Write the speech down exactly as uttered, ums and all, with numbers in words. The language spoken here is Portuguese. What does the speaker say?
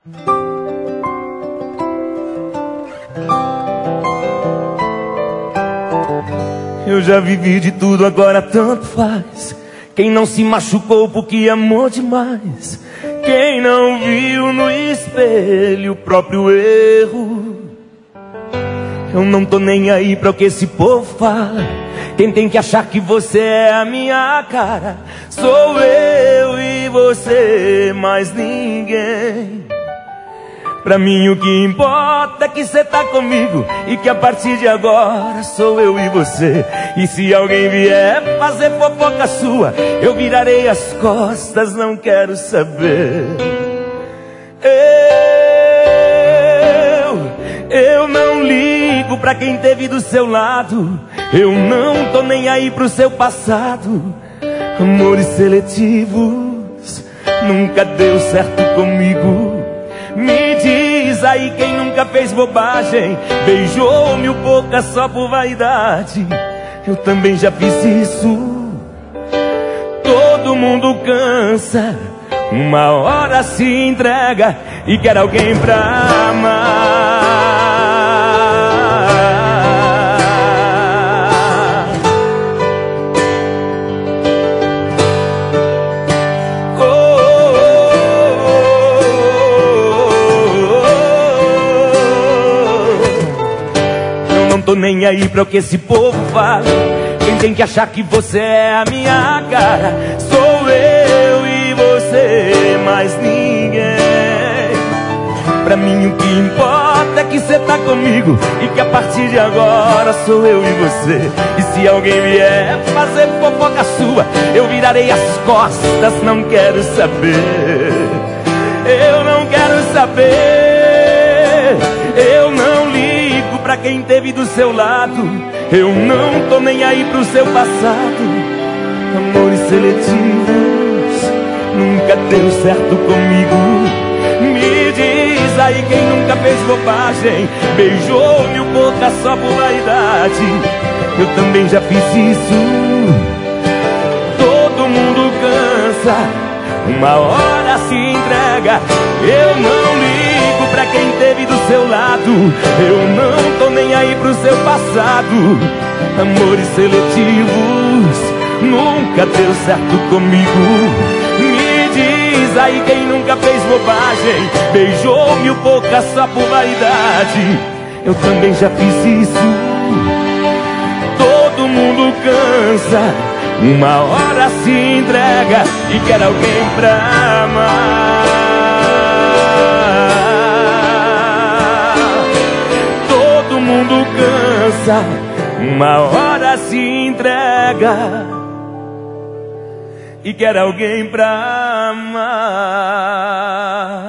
Eu já vivi de tudo, agora tanto faz. Quem não se machucou porque amou demais, quem não viu no espelho o próprio erro. Eu não tô nem aí pra o que esse povo fala. Quem tem que achar que você é a minha cara sou eu e você, mais ninguém. Pra mim o que importa é que cê tá comigo e que a partir de agora sou eu e você. E se alguém vier fazer fofoca sua, eu virarei as costas, não quero saber. Eu, eu não ligo pra quem teve do seu lado. Eu não tô nem aí pro seu passado. Amores seletivos nunca deu certo comigo. Me diz aí quem nunca fez bobagem, beijou mil bocas só por vaidade. Eu também já fiz isso. Todo mundo cansa, uma hora se entrega e quer alguém pra amar. Tô nem aí pra o que esse povo fala. Quem tem que achar que você é a minha cara sou eu e você, mais ninguém. Pra mim o que importa é que cê tá comigo e que a partir de agora sou eu e você. E se alguém vier fazer fofoca sua, eu virarei as costas, não quero saber. Eu não quero saber. Eu não ligo pra quem teve do seu lado. Eu não tô nem aí pro seu passado. Amores seletivos nunca deu certo comigo. Me diz aí quem nunca fez bobagem, beijou mil bocas só por vaidade. Eu também já fiz isso. Todo mundo cansa, uma hora se entrega. Eu não ligo pra quem teve do seu lado. Eu não tô nem aí pro seu passado. Amores seletivos nunca deu certo comigo. Me diz aí quem nunca fez bobagem, beijou mil bocas só por vaidade. Eu também já fiz isso. Todo mundo cansa, uma hora se entrega e quer alguém pra amar. Todo mundo cansa, uma hora se entrega e quer alguém pra amar.